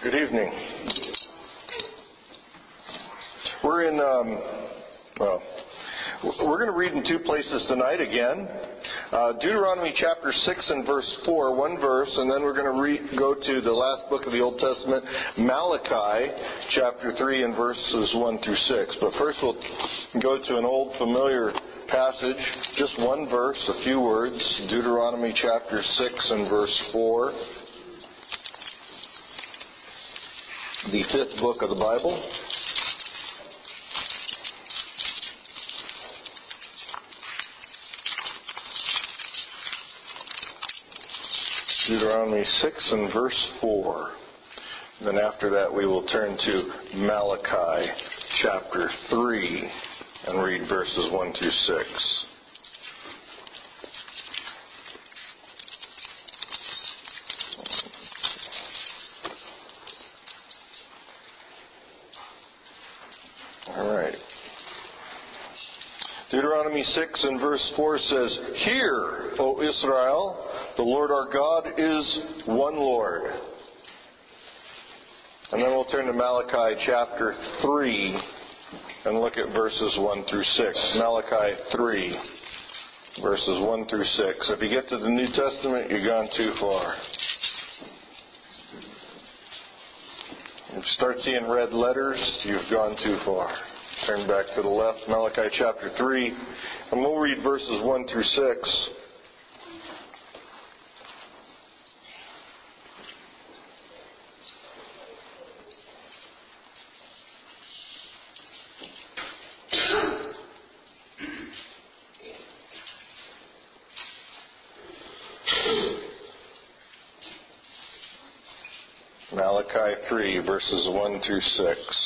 Good evening. We're going to read in two places tonight again. Deuteronomy chapter 6 and verse 4, one verse, and then we're going to go to the last book of the Old Testament, Malachi chapter 3 and verses 1 through 6. But first we'll go to an old familiar passage, just one verse, a few words, Deuteronomy chapter 6 and verse 4. The fifth book of the Bible. Deuteronomy 6 and verse 4. Then after that we will turn to Malachi chapter 3 and read verses 1 through 6. Deuteronomy 6 and verse 4 says, "Hear, O Israel, the Lord our God is one Lord." And then we'll turn to Malachi chapter 3 and look at verses 1 through 6. Malachi 3, verses 1 through 6. If you get to the New Testament, you've gone too far. If you start seeing red letters, you've gone too far. Turn back to the left, Malachi chapter 3, and we'll read verses 1 through 6. Malachi 3, verses 1 through 6.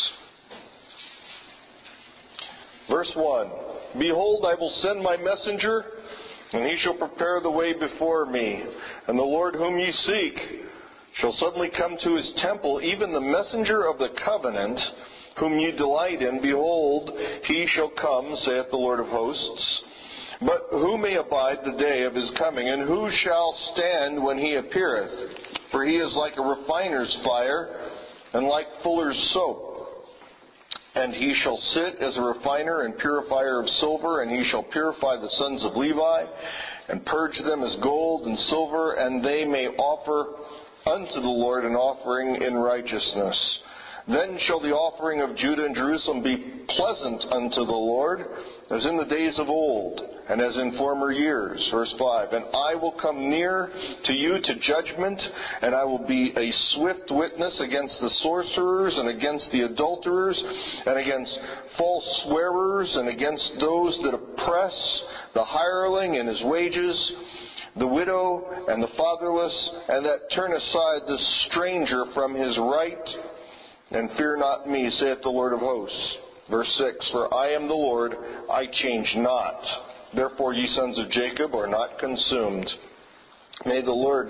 Verse 1, "Behold, I will send my messenger, and he shall prepare the way before me. And the Lord whom ye seek shall suddenly come to his temple, even the messenger of the covenant, whom ye delight in. Behold, he shall come, saith the Lord of hosts. But who may abide the day of his coming? And who shall stand when he appeareth? For he is like a refiner's fire, and like fuller's soap. And he shall sit as a refiner and purifier of silver, and he shall purify the sons of Levi, and purge them as gold and silver, and they may offer unto the Lord an offering in righteousness. Then shall the offering of Judah and Jerusalem be pleasant unto the Lord, as in the days of old, and as in former years." Verse 5, "And I will come near to you to judgment, and I will be a swift witness against the sorcerers, and against the adulterers, and against false swearers, and against those that oppress the hireling and his wages, the widow and the fatherless, and that turn aside the stranger from his right. And fear not me, saith the Lord of hosts." Verse 6, "For I am the Lord, I change not. Therefore ye sons of Jacob are not consumed." May the Lord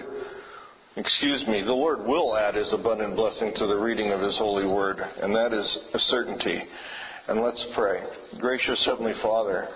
will add his abundant blessing to the reading of his holy word, and that is a certainty. And let's pray. Gracious Heavenly Father,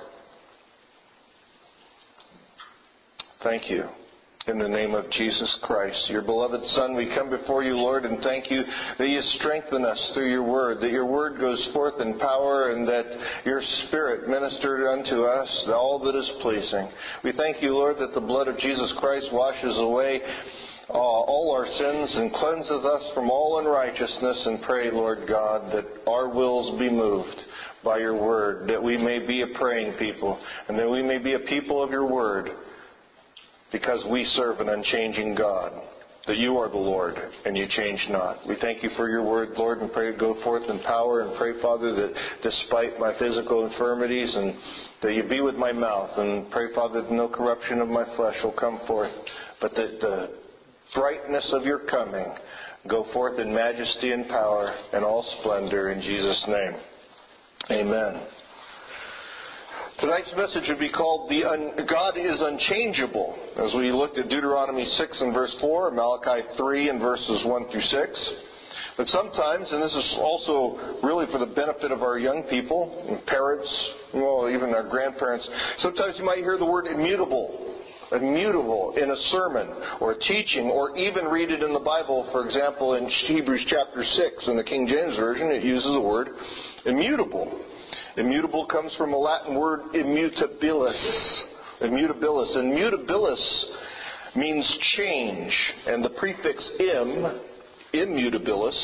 thank you. In the name of Jesus Christ, your beloved Son, we come before you, Lord, and thank you that you strengthen us through your word, that your word goes forth in power, and that your Spirit ministered unto us all that is pleasing. We thank you, Lord, that the blood of Jesus Christ washes away all our sins and cleanses us from all unrighteousness, and pray, Lord God, that our wills be moved by your word, that we may be a praying people, and that we may be a people of your word, because we serve an unchanging God, that you are the Lord, and you change not. We thank you for your word, Lord, and pray it go forth in power, and pray, Father, that despite my physical infirmities, and that you be with my mouth, and pray, Father, that no corruption of my flesh will come forth, but that the brightness of your coming go forth in majesty and power and all splendor, in Jesus' name. Amen. Tonight's message would be called God is Unchangeable, as we looked at Deuteronomy 6 and verse 4, Malachi 3 and verses 1 through 6. But sometimes, and this is also really for the benefit of our young people, and parents, well, even our grandparents, sometimes you might hear the word immutable. immutable in a sermon or a teaching, or even read it in the Bible. For example, in Hebrews chapter 6 in the King James Version, it uses the word immutable. Immutable comes from a Latin word immutabilis. Immutabilis. And mutabilis means change. And the prefix immutabilis,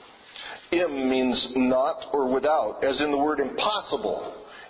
means not or without, as in the word impossible.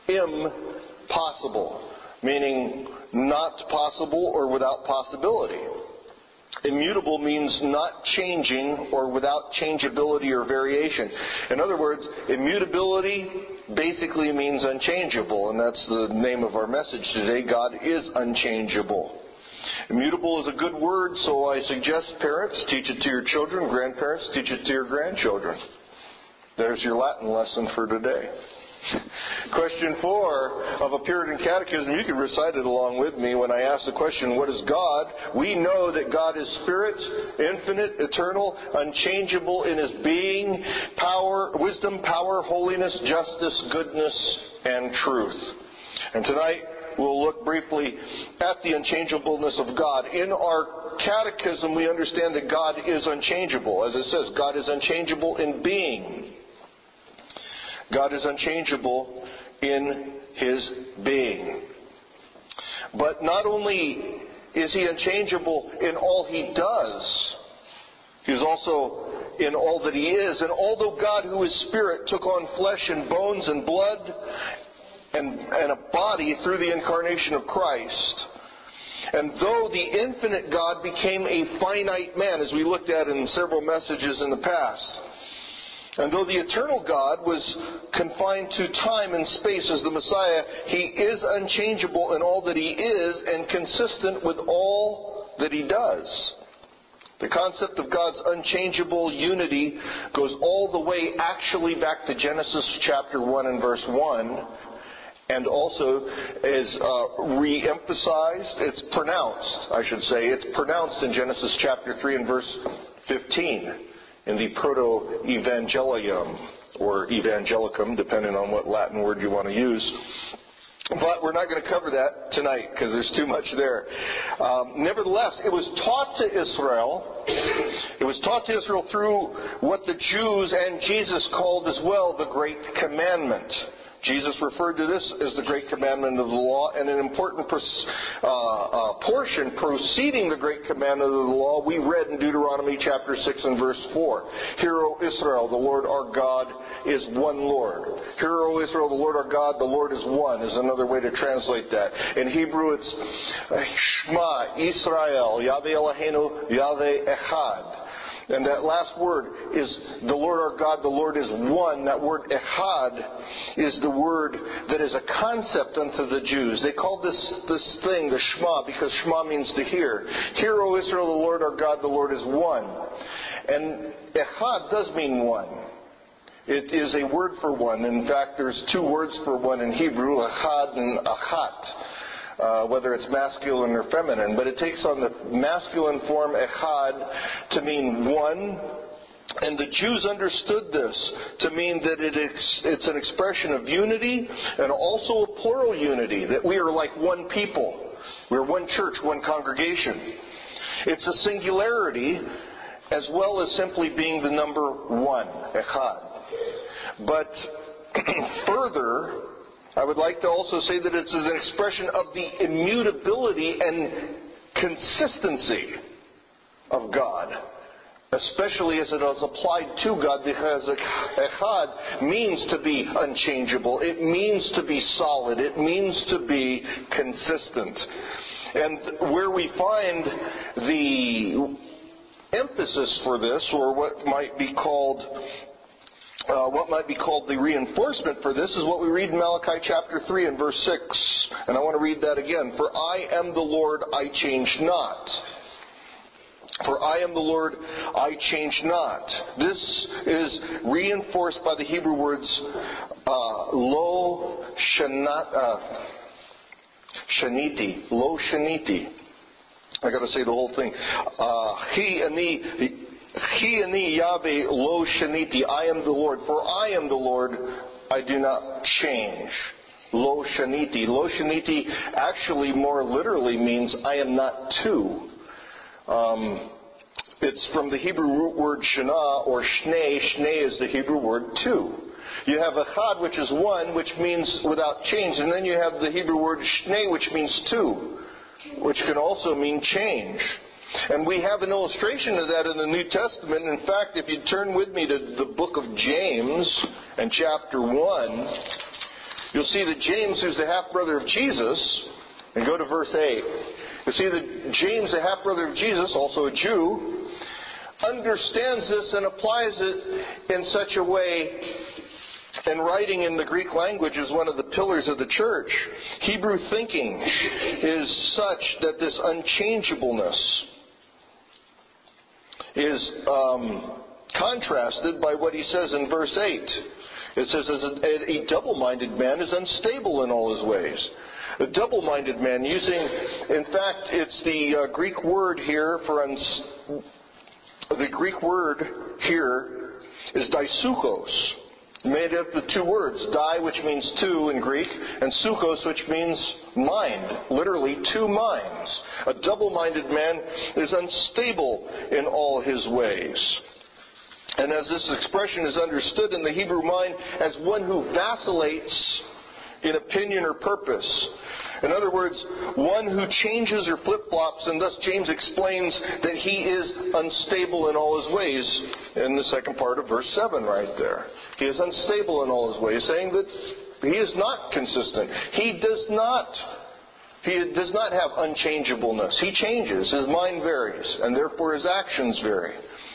Impossible, meaning not possible or without possibility. Immutable means not changing or without changeability or variation. In other words, immutability basically means unchangeable, and that's the name of our message today. God is unchangeable. Immutable is a good word, so I suggest parents teach it to your children, grandparents teach it to your grandchildren. There's your Latin lesson for today. Question 4 of a Puritan catechism. You can recite it along with me when I ask the question, what is God? We know that God is spirit, infinite, eternal, unchangeable in His being, power, wisdom, power, holiness, justice, goodness, and truth. And tonight we'll look briefly at the unchangeableness of God. In our catechism we understand that God is unchangeable. As it says, God is unchangeable in being. God is unchangeable in His being. But not only is He unchangeable in all He does, He is also in all that He is. And although God, who is Spirit, took on flesh and bones and blood and a body through the incarnation of Christ, and though the infinite God became a finite man, as we looked at in several messages in the past, and though the eternal God was confined to time and space as the Messiah, He is unchangeable in all that He is and consistent with all that He does. The concept of God's unchangeable unity goes all the way actually back to Genesis chapter 1 and verse 1, and also is re-emphasized, it's pronounced in Genesis chapter 3 and verse 15. In the Proto-Evangelium, or Evangelicum, depending on what Latin word you want to use. But we're not going to cover that tonight because there's too much there. Nevertheless, it was taught to Israel. It was taught to Israel through what the Jews and Jesus called as well the Great Commandment. Jesus referred to this as the Great Commandment of the Law, and an important portion preceding the Great Commandment of the Law we read in Deuteronomy chapter 6 and verse 4. Hear, O Israel, the Lord our God is one Lord. Hear, O Israel, the Lord our God, the Lord is one, is another way to translate that. In Hebrew it's Shema, Israel, Yahweh Eloheinu, Yahweh Echad. And that last word is the Lord our God, the Lord is one. That word echad is the word that is a concept unto the Jews. They called this thing the Shema because Shema means to hear. Hear, O Israel, the Lord our God, the Lord is one. And echad does mean one. It is a word for one. In fact, there's two words for one in Hebrew, echad and achat. Whether it's masculine or feminine, but it takes on the masculine form echad to mean one, and the Jews understood this to mean that it's an expression of unity and also a plural unity, that we are like one people, we're one church, one congregation. It's a singularity as well as simply being the number one, echad. But further, I would like to also say that it's an expression of the immutability and consistency of God, especially as it is applied to God, because echad means to be unchangeable. It means to be solid. It means to be consistent. And where we find the emphasis for this, or what might be called the reinforcement for this, is what we read in Malachi chapter 3 and verse 6. And I want to read that again. For I am the Lord, I change not. For I am the Lord, I change not. This is reinforced by the Hebrew words lo shaniti. Lo shaniti. I got to say the whole thing. Chi ani Yahweh lo shaniti. I am the Lord. For I am the Lord, I do not change. Lo Shaniti. Lo Shaniti actually more literally means I am not two. It's from the Hebrew root word shana or shnei. Shnei is the Hebrew word two. You have echad, which is one, which means without change. And then you have the Hebrew word shnei, which means two, which can also mean change. And we have an illustration of that in the New Testament. In fact, if you turn with me to the book of James and chapter 1, you'll see that James, who's the half-brother of Jesus, and go to verse 8. You'll see that James, the half-brother of Jesus, also a Jew, understands this and applies it in such a way, and writing in the Greek language is one of the pillars of the church. Hebrew thinking is such that this unchangeableness is contrasted by what he says in verse 8. It says, a double-minded man is unstable in all his ways. A double-minded man, using, in fact, it's the Greek word here for the Greek word here is daisukos, made up of two words, dai, which means two in Greek, and sukos, which means mind, literally two minds. A double-minded man is unstable in all his ways. And as this expression is understood in the Hebrew mind as one who vacillates in opinion or purpose. In other words, one who changes or flip-flops, and thus James explains that he is unstable in all his ways in the second part of verse 7 right there. He is unstable in all his ways, saying that he is not consistent. He does not have unchangeableness. He changes. His mind varies, and therefore his actions vary.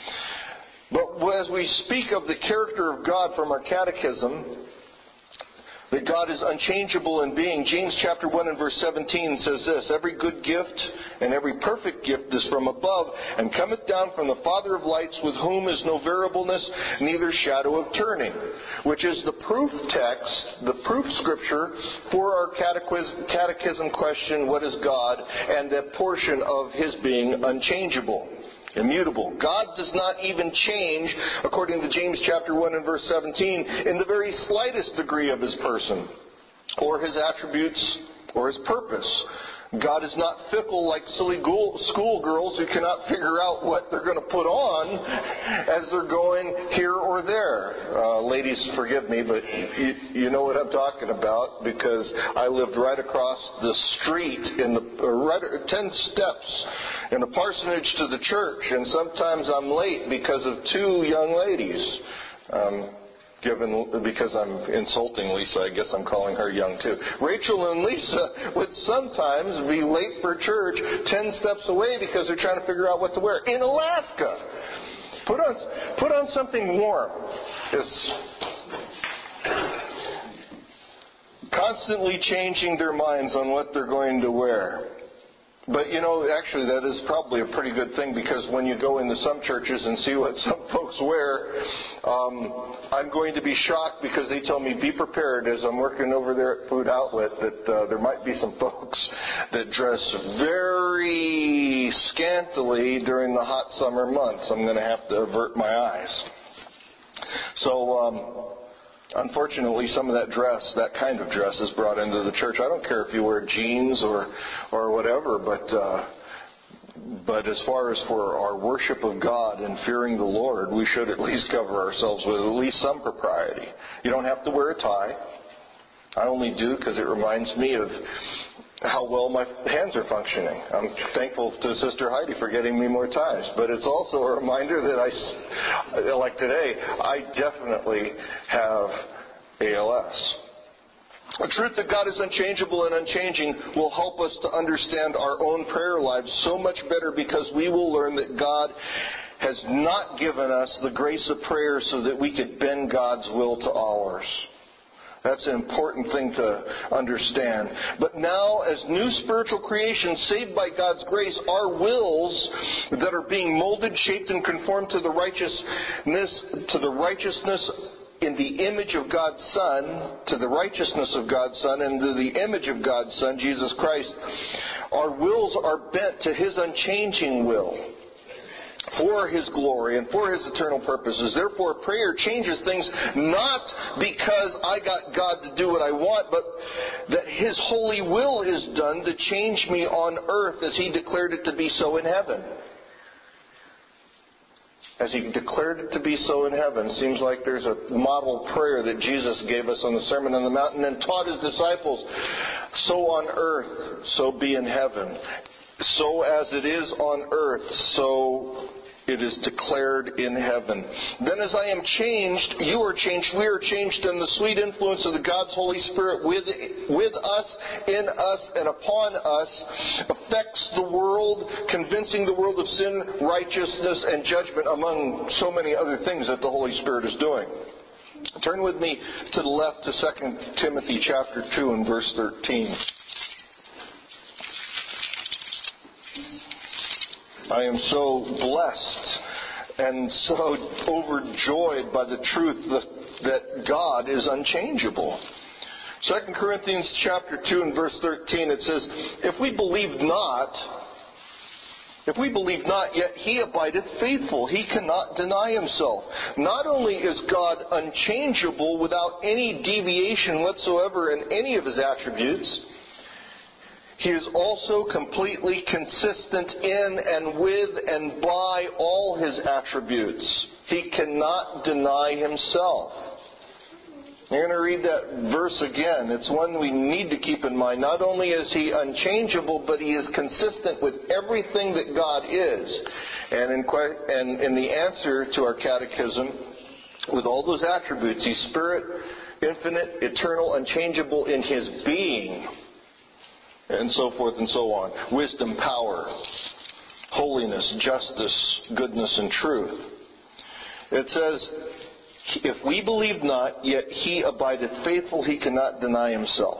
But as we speak of the character of God from our catechism, that God is unchangeable in being, James chapter 1 and verse 17 says this, every good gift and every perfect gift is from above, and cometh down from the Father of lights, with whom is no variableness, neither shadow of turning, which is the proof text, the proof scripture for our catechism question, what is God, and that portion of his being unchangeable. Immutable. God does not even change, according to James chapter 1 and verse 17, in the very slightest degree of his person, or his attributes, or his purpose. God is not fickle like silly schoolgirls who cannot figure out what they're going to put on as they're going here or there. Ladies, forgive me, but you know what I'm talking about, because I lived right across the street, 10 steps in the parsonage to the church, and sometimes I'm late because of two young ladies. Because I'm insulting Lisa, I guess I'm calling her young too. Rachel and Lisa would sometimes be late for church 10 steps away because they're trying to figure out what to wear. In Alaska, put on something warm. It's constantly changing their minds on what they're going to wear. But, actually that is probably a pretty good thing, because when you go into some churches and see what some folks wear, I'm going to be shocked, because they tell me, be prepared as I'm working over there at Food Outlet, that there might be some folks that dress very scantily during the hot summer months. I'm going to have to avert my eyes. So, unfortunately, some of that kind of dress is brought into the church. I don't care if you wear jeans or whatever, but as far as for our worship of God and fearing the Lord, we should at least cover ourselves with at least some propriety. You don't have to wear a tie. I only do because it reminds me of how well my hands are functioning. I'm thankful to Sister Heidi for getting me more ties. But it's also a reminder that like today, I definitely have ALS. The truth that God is unchangeable and unchanging will help us to understand our own prayer lives so much better, because we will learn that God has not given us the grace of prayer so that we could bend God's will to ours. That's an important thing to understand. But now, as new spiritual creations saved by God's grace, our wills that are being molded, shaped, and conformed to the righteousness in the image of God's Son, to the righteousness of God's Son, and to the image of God's Son, Jesus Christ, our wills are bent to His unchanging will. for His glory and for His eternal purposes. Therefore, prayer changes things not because I got God to do what I want, but that His holy will is done to change me on earth as He declared it to be so in heaven. As He declared it to be so in heaven. Seems like there's a model prayer that Jesus gave us on the Sermon on the Mount and then taught His disciples. So on earth, so be in heaven. So as it is on earth, so it is declared in heaven. Then as I am changed, you are changed, we are changed, and the sweet influence of the God's Holy Spirit with us, in us, and upon us affects the world, convincing the world of sin, righteousness, and judgment, among so many other things that the Holy Spirit is doing. Turn with me to the left to 2 Timothy chapter 2 and verse 13. I am so blessed and so overjoyed by the truth that God is unchangeable. 2 Corinthians chapter 2 and verse 13, it says, If we believe not, yet He abideth faithful. He cannot deny Himself. Not only is God unchangeable without any deviation whatsoever in any of His attributes, He is also completely consistent in and with and by all His attributes. He cannot deny Himself. You're going to read that verse again. It's one we need to keep in mind. Not only is He unchangeable, but He is consistent with everything that God is. And in the answer to our catechism, with all those attributes, He's Spirit, infinite, eternal, unchangeable in His being, and so forth and so on. Wisdom, power, holiness, justice, goodness, and truth. It says, if we believe not, yet He abideth faithful, He cannot deny Himself.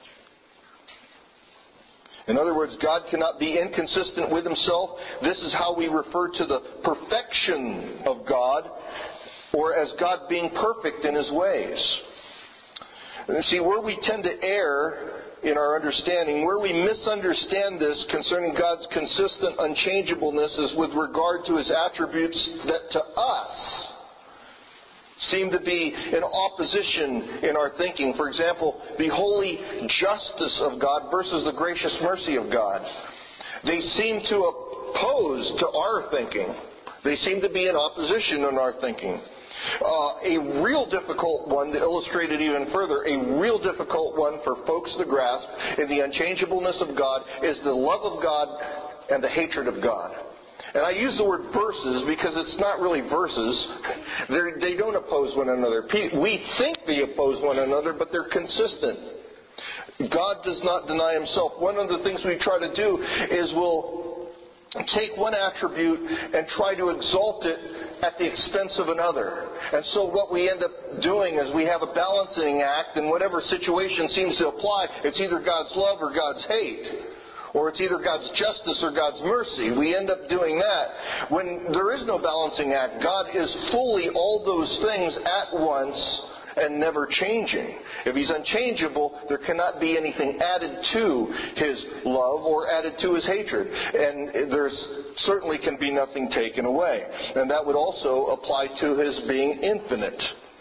In other words, God cannot be inconsistent with Himself. This is how we refer to the perfection of God, or as God being perfect in His ways. And see, where we tend to err in our understanding, where we misunderstand this concerning God's consistent unchangeableness, is with regard to His attributes that to us seem to be in opposition in our thinking. For example, the holy justice of God versus the gracious mercy of God. They seem to oppose to our thinking. They seem to be in opposition in our thinking. A real difficult one, to illustrate it even further, a real difficult one for folks to grasp in the unchangeableness of God is the love of God and the hatred of God. And I use the word verses because it's not really verses. They don't oppose one another. We think they oppose one another, but they're consistent. God does not deny Himself. One of the things we try to do is we'll take one attribute and try to exalt it at the expense of another. And so what we end up doing is we have a balancing act, and whatever situation seems to apply, it's either God's love or God's hate. Or it's either God's justice or God's mercy. We end up doing that. When there is no balancing act, God is fully all those things at once and never changing. If He's unchangeable, there cannot be anything added to His love or added to His hatred. And there certainly can be nothing taken away. And that would also apply to His being infinite.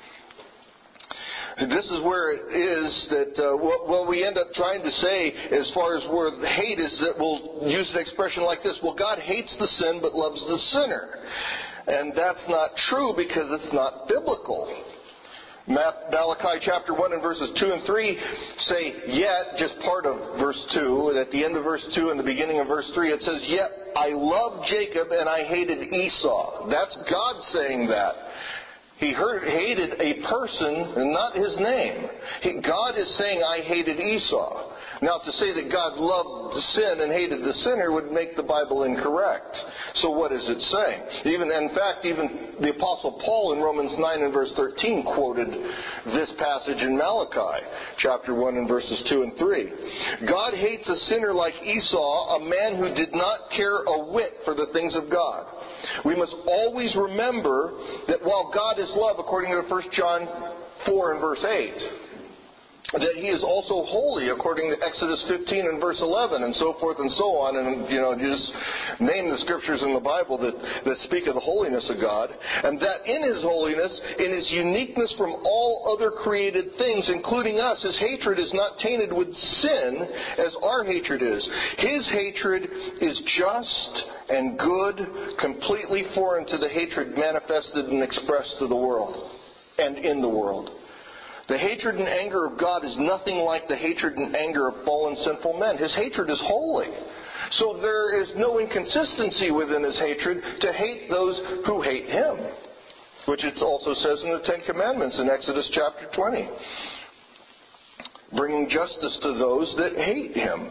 This is where it is that what we end up trying to say as far as where the hate is, that we'll use an expression like this: well, God hates the sin but loves the sinner. And that's not true because it's not biblical. Malachi chapter 1 and verses 2 and 3 say, yet, just part of verse 2, at the end of verse 2 and the beginning of verse 3, it says, yet I loved Jacob and I hated Esau. That's God saying that. He hated a person and not his name. God is saying, I hated Esau. Now, to say that God loved the sin and hated the sinner would make the Bible incorrect. So what is it saying? Even the Apostle Paul in Romans 9 and verse 13 quoted this passage in Malachi chapter 1 and verses 2 and 3. God hates a sinner like Esau, a man who did not care a whit for the things of God. We must always remember that while God is love, according to 1 John 4 and verse 8, that he is also holy, according to Exodus 15 and verse 11, and so forth and so on. And, just name the scriptures in the Bible that speak of the holiness of God. And that in his holiness, in his uniqueness from all other created things, including us, his hatred is not tainted with sin as our hatred is. His hatred is just and good, completely foreign to the hatred manifested and expressed to the world and in the world. The hatred and anger of God is nothing like the hatred and anger of fallen sinful men. His hatred is holy. So there is no inconsistency within his hatred to hate those who hate him, which it also says in the Ten Commandments in Exodus chapter 20. Bringing justice to those that hate him.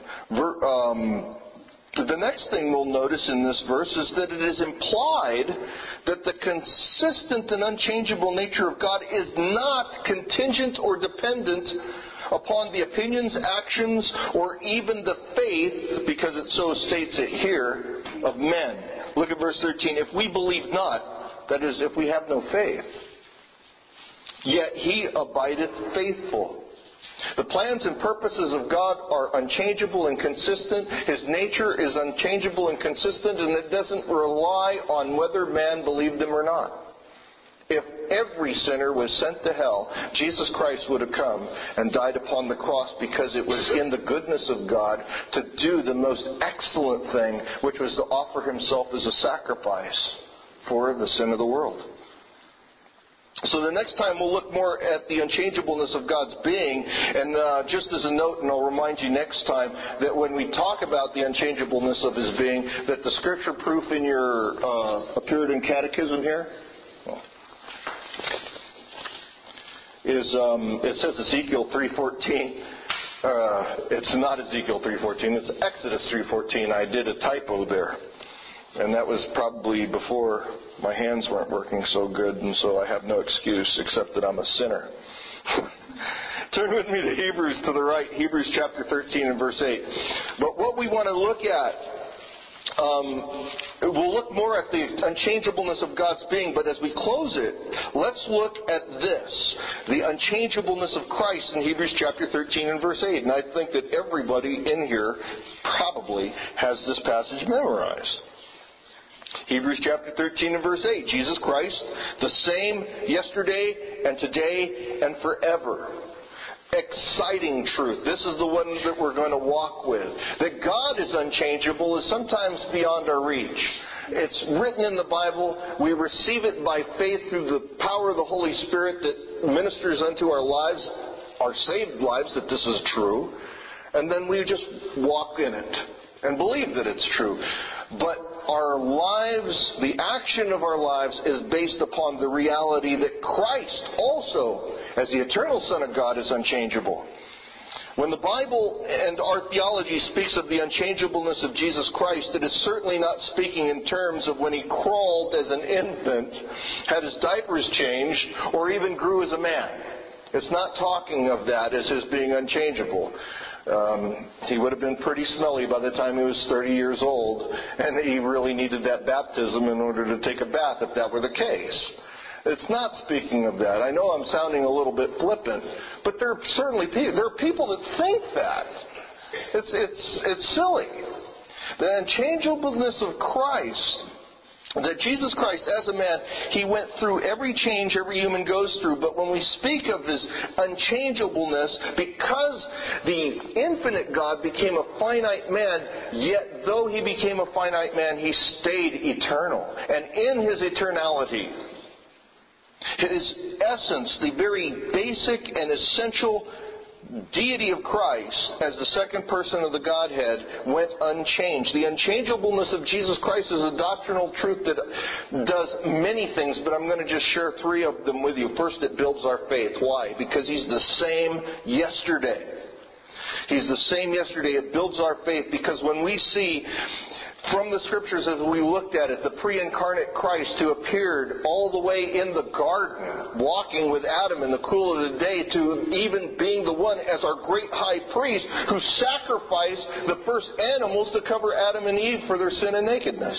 The next thing we'll notice in this verse is that it is implied that the consistent and unchangeable nature of God is not contingent or dependent upon the opinions, actions, or even the faith, because it so states it here, of men. Look at verse 13. If we believe not, that is, if we have no faith, yet he abideth faithful. The plans and purposes of God are unchangeable and consistent. His nature is unchangeable and consistent, and it doesn't rely on whether man believed him or not. If every sinner was sent to hell, Jesus Christ would have come and died upon the cross, because it was in the goodness of God to do the most excellent thing, which was to offer himself as a sacrifice for the sin of the world. So the next time we'll look more at the unchangeableness of God's being, and just as a note, and I'll remind you next time, that when we talk about the unchangeableness of his being, that the scripture proof in your Puritan catechism here is, it says Ezekiel 3:14. It's not Ezekiel 3:14, it's Exodus 3:14. I did a typo there. And that was probably before my hands weren't working so good, and so I have no excuse except that I'm a sinner. Turn with me to Hebrews to the right, Hebrews chapter 13 and verse 8. But what we want to look at, we'll look more at the unchangeableness of God's being, but as we close it, let's look at this, the unchangeableness of Christ in Hebrews chapter 13 and verse 8. And I think that everybody in here probably has this passage memorized. Hebrews chapter 13 and verse 8. Jesus Christ, the same yesterday and today and forever. Exciting truth. This is the one that we're going to walk with. That God is unchangeable is sometimes beyond our reach. It's written in the Bible. We receive it by faith through the power of the Holy Spirit that ministers unto our lives, our saved lives, that this is true. And then we just walk in it and believe that it's true. But our lives, the action of our lives, is based upon the reality that Christ also, as the eternal Son of God, is unchangeable. When the Bible and our theology speaks of the unchangeableness of Jesus Christ, it is certainly not speaking in terms of when he crawled as an infant, had his diapers changed, or even grew as a man. It's not talking of that as his being unchangeable. He would have been pretty smelly by the time he was 30 years old, and he really needed that baptism in order to take a bath if that were the case. It's not speaking of that. I know I'm sounding a little bit flippant, but there are people that think that. It's silly. The unchangeableness of Christ, that Jesus Christ, as a man, he went through every change every human goes through. But when we speak of this unchangeableness, because the infinite God became a finite man, yet though he became a finite man, he stayed eternal. And in his eternality, his essence, the very basic and essential deity of Christ as the second person of the Godhead went unchanged. The unchangeableness of Jesus Christ is a doctrinal truth that does many things, but I'm going to just share three of them with you. First, it builds our faith. Why? Because he's the same yesterday. He's the same yesterday. It builds our faith because when we see from the Scriptures, as we looked at it, the pre-incarnate Christ who appeared all the way in the garden, walking with Adam in the cool of the day, to even being the one as our great high priest who sacrificed the first animals to cover Adam and Eve for their sin and nakedness.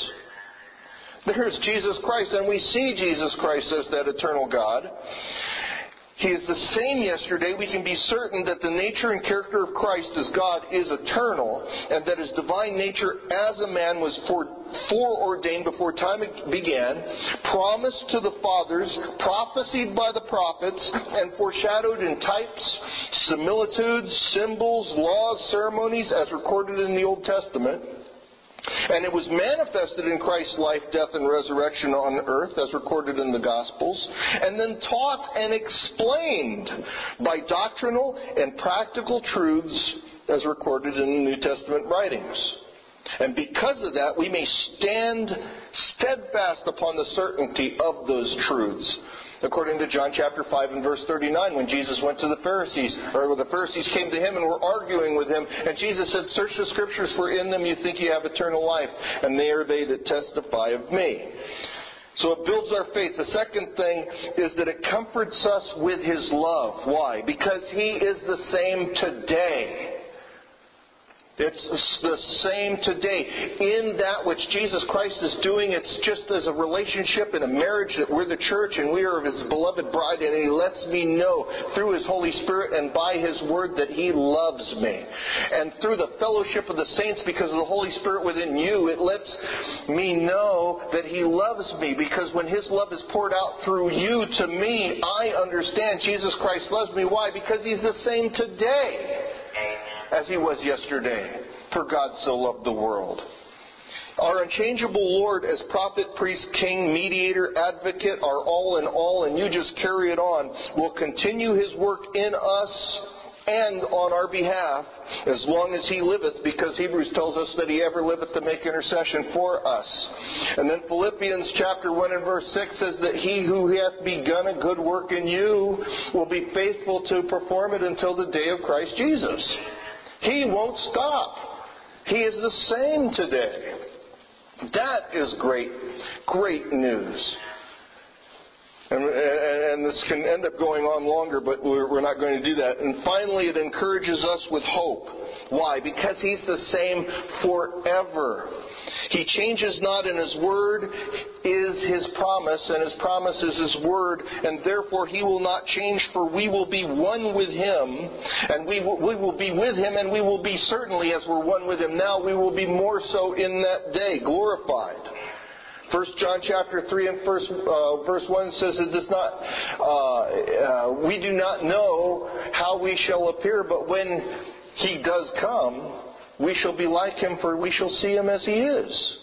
There's Jesus Christ, and we see Jesus Christ as that eternal God. He is the same yesterday. We can be certain that the nature and character of Christ as God is eternal, and that His divine nature as a man was foreordained before time began, promised to the fathers, prophesied by the prophets, and foreshadowed in types, similitudes, symbols, laws, ceremonies, as recorded in the Old Testament. And it was manifested in Christ's life, death, and resurrection on earth, as recorded in the Gospels, and then taught and explained by doctrinal and practical truths, as recorded in the New Testament writings. And because of that, we may stand steadfast upon the certainty of those truths. According to John chapter 5 and verse 39, when Jesus went to the Pharisees, or the Pharisees came to Him and were arguing with Him, and Jesus said, "Search the Scriptures, for in them you think you have eternal life, and they are they that testify of me." So it builds our faith. The second thing is that it comforts us with His love. Why? Because He is the same today. It's the same today. In that which Jesus Christ is doing, it's just as a relationship in a marriage that we're the church and we are His beloved bride, and He lets me know through His Holy Spirit and by His Word that He loves me. And through the fellowship of the saints, because of the Holy Spirit within you, it lets me know that He loves me, because when His love is poured out through you to me, I understand Jesus Christ loves me. Why? Because He's the same today as He was yesterday. For God so loved the world. Our unchangeable Lord, as prophet, priest, king, mediator, advocate, our all in all, and you just carry it on, will continue His work in us and on our behalf as long as He liveth, because Hebrews tells us that He ever liveth to make intercession for us. And then Philippians chapter 1 and verse 6 says that He who hath begun a good work in you will be faithful to perform it until the day of Christ Jesus. He won't stop. He is the same today. That is great, great news. And this can end up going on longer, but we're not going to do that. And finally, it encourages us with hope. Why? Because He's the same forever. He changes not, and His word is His promise, and His promise is His word, and therefore He will not change, for we will be one with Him, and we will be with Him, and we will be certainly, as we're one with Him now, we will be more so in that day, glorified. 1 John chapter 3 and verse 1 says it does not, we do not know how we shall appear, but when He does come, we shall be like Him, for we shall see Him as He is.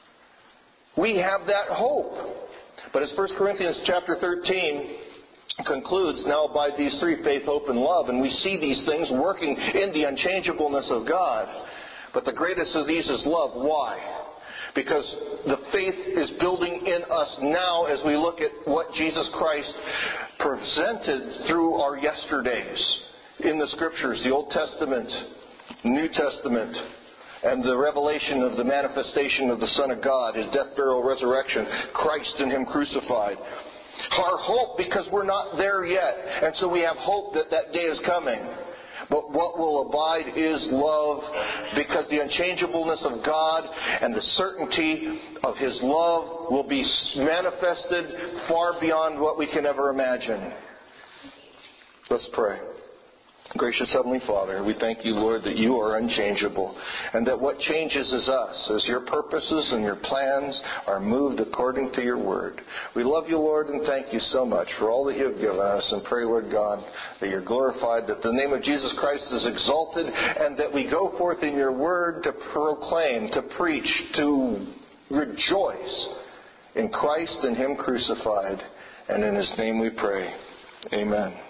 We have that hope. But as 1 Corinthians chapter 13 concludes, now abide these three, faith, hope, and love. And we see these things working in the unchangeableness of God. But the greatest of these is love. Why? Because the faith is building in us now as we look at what Jesus Christ presented through our yesterdays in the Scriptures, the Old Testament, New Testament, and the revelation of the manifestation of the Son of God, His death, burial, resurrection, Christ and Him crucified. Our hope, because we're not there yet, and so we have hope that that day is coming. But what will abide is love, because the unchangeableness of God and the certainty of His love will be manifested far beyond what we can ever imagine. Let's pray. Gracious Heavenly Father, we thank You, Lord, that You are unchangeable, and that what changes is us, as Your purposes and Your plans are moved according to Your word. We love You, Lord, and thank You so much for all that You have given us, and pray, Lord God, that You're glorified, that the name of Jesus Christ is exalted, and that we go forth in Your word to proclaim, to preach, to rejoice in Christ and Him crucified. And in His name we pray. Amen.